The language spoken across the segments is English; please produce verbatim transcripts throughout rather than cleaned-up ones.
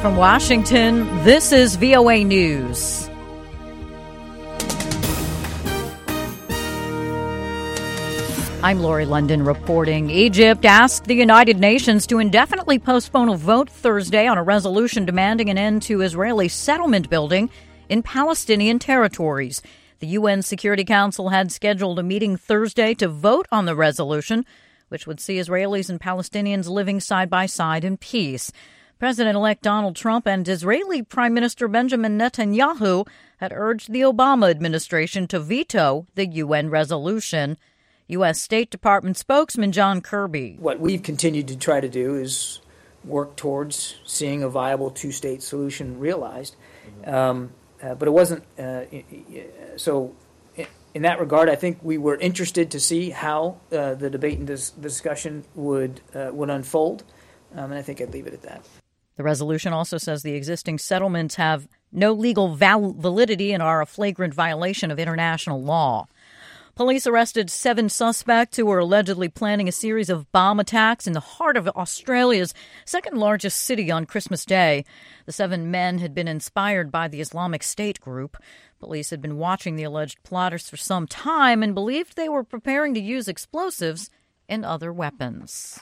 from Washington, this is V O A News. I'm Lori London reporting. Egypt asked the United Nations to indefinitely postpone a vote Thursday on a resolution demanding an end to Israeli settlement building in Palestinian territories. The U N Security Council had scheduled a meeting Thursday to vote on the resolution, which would see Israelis and Palestinians living side by side in peace. President-elect Donald Trump and Israeli Prime Minister Benjamin Netanyahu had urged the Obama administration to veto the U N resolution. U S. State Department spokesman John Kirby. What we've continued to try to do is work towards seeing a viable two-state solution realized. Um, uh, but it wasn't, uh, so in that regard, I think we were interested to see how uh, the debate and dis- discussion would, uh, would unfold, um, and I think I'd leave it at that. The resolution also says the existing settlements have no legal val- validity and are a flagrant violation of international law. Police arrested seven suspects who were allegedly planning a series of bomb attacks in the heart of Australia's second-largest city on Christmas Day. The seven men had been inspired by the Islamic State group. Police had been watching the alleged plotters for some time and believed they were preparing to use explosives and other weapons.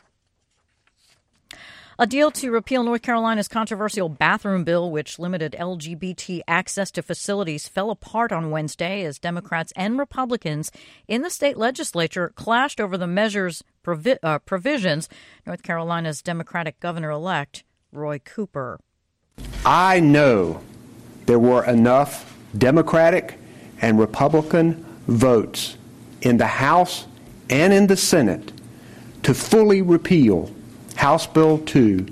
A deal to repeal North Carolina's controversial bathroom bill, which limited L G B T access to facilities, fell apart on Wednesday as Democrats and Republicans in the state legislature clashed over the measure's provi- uh, provisions. North Carolina's Democratic governor-elect, Roy Cooper. I know there were enough Democratic and Republican votes in the House and in the Senate to fully repeal House Bill two